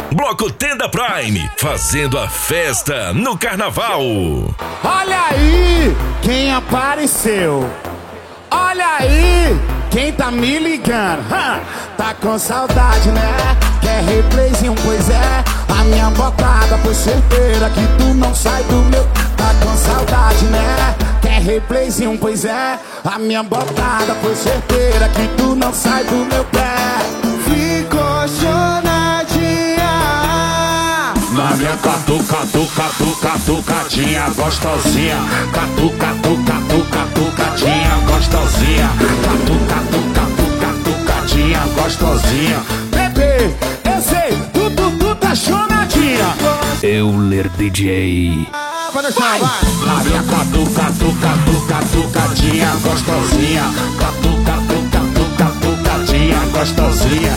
Bloco Tenda Prime, fazendo a festa no carnaval. Olha aí quem apareceu. Olha aí quem tá me ligando. Tá com saudade, né? Quer replayzinho? Pois é, a minha botada foi certeira que tu não sai do meu. Tá com saudade, né? Quer replayzinho? Pois é, a minha botada foi certeira que tu não sai do meu pé. Ficou chonadinha na minha catucadinha gostosinha. Catucadinha gostosinha. Catucadinha gostosinha. Bebê, eu sei, tu tá chonadinha. Euler DJ. Vai no chão, vai. Na minha catucadinha gostosinha. Catucadinha gostosinha.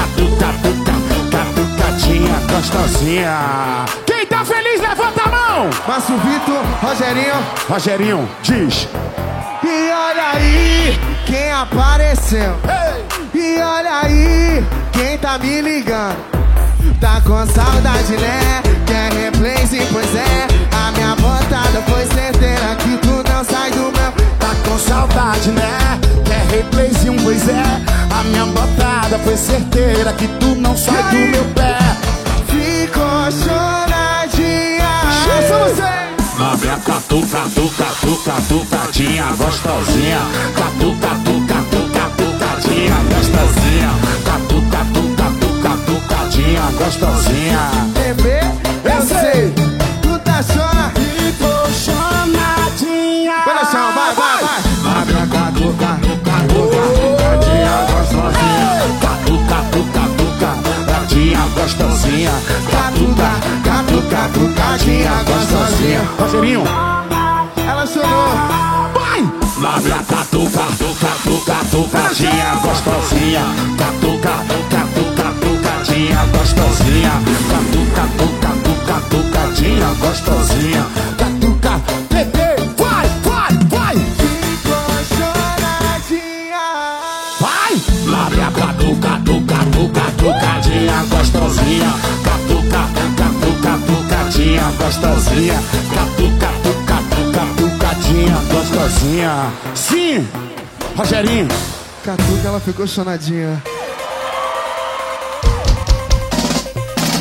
Catucadinha gostosinha. Quem tá feliz, levanta a mão. Márcio Vitor, Rogerinho, diz. E olha aí quem apareceu. E olha aí quem tá me ligando. Tá com saudade, né? Quer replayzinho? Pois é, a minha botada foi certeira que tu não sai do meu. Tá com saudade, né? Quer replayzinho? Pois é, a minha botada foi certeira que tu não sai do meu pé. Ficou choradinha. Chama você. Na minha catucadinha gostosinha. Catucadinha gostosinha. Catucadinha gostosinha. Bebê, eu sei, tu tá chona. Ficou chonadinha. Vai no chão, vai. Na minha catucadinha gostosinha. Catucadinha gostosinha. Catucadinha gostosinha. Rogerinho, Ela chorou. vai! Na minha catucadinha gostosinha. Catucadinha gostosinha. Catucadinha gostosinha. Bebê, vai! Ficou choradinha. Vai! Na minha catucadinha gostosinha. Catucadinha gostosinha. Catucadinha gostosinha. Sim! Rogerinho. Catuca, ela ficou chonadinha.